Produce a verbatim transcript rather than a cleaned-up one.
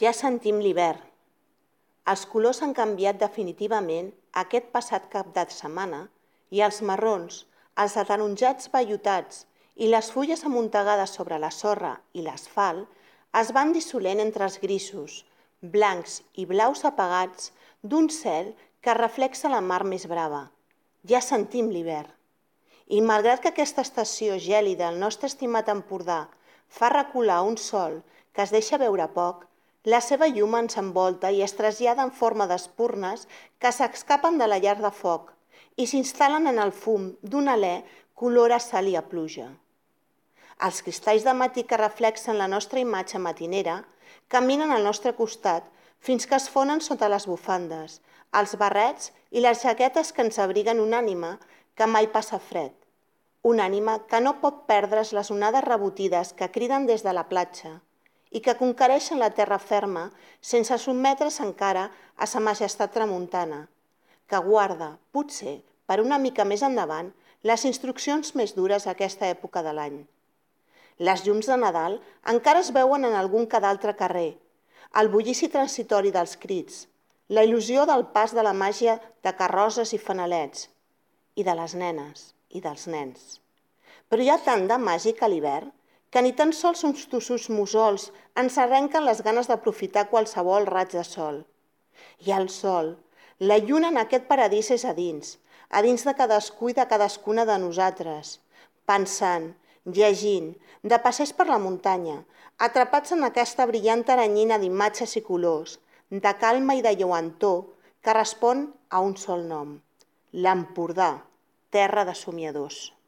Ja sentim l'hivern. Els colors han canviat definitivament aquest passat cap de setmana i els marrons, els ataronjats vellutats i les fulles amuntegades sobre la sorra i l'asfalt es van dissolent entre els grisos, blancs i blaus apagats d'un cel que reflexa la mar més brava. Ja sentim l'hivern. I malgrat que aquesta estació gèlida al nostre estimat Empordà fa recular un sol que es deixa veure poc, la seva llum ens envolta i es trasllada en forma d'espurnes que s'escapen de la llar de foc i s'instal·len en el fum d'un alè color a sal i a pluja. Els cristalls de matí que reflexen la nostra imatge matinera caminen al nostre costat fins que es fonen sota les bufandes, els barrets i les jaquetes que ens abriguen una ànima que mai passa fred. Una ànima que no pot perdre's les onades rebotides que criden des de la platja i que conquereixen la terra ferma sense sotmetre's encara a sa majestat tramuntana, que guarda, potser, per una mica més endavant, les instruccions més dures a aquesta època de l'any. Les llums de Nadal encara es veuen en algun que d'altre carrer, el bullici transitori dels crits, la il·lusió del pas de la màgia de carrosses i fanalets, i de les nenes i dels nens. Però hi ha tant de màgic a l'hivern que ni tan sols uns tossos mussols ens arrenquen les ganes d'aprofitar qualsevol raig de sol. I el sol, la lluna en aquest paradís és a dins, a dins de cadascú i de cadascuna de nosaltres, pensant, llegint, de passeig per la muntanya, atrapats en aquesta brillant aranyina d'imatges i colors, de calma i de lluentor que respon a un sol nom, l'Empordà, terra de somiadors.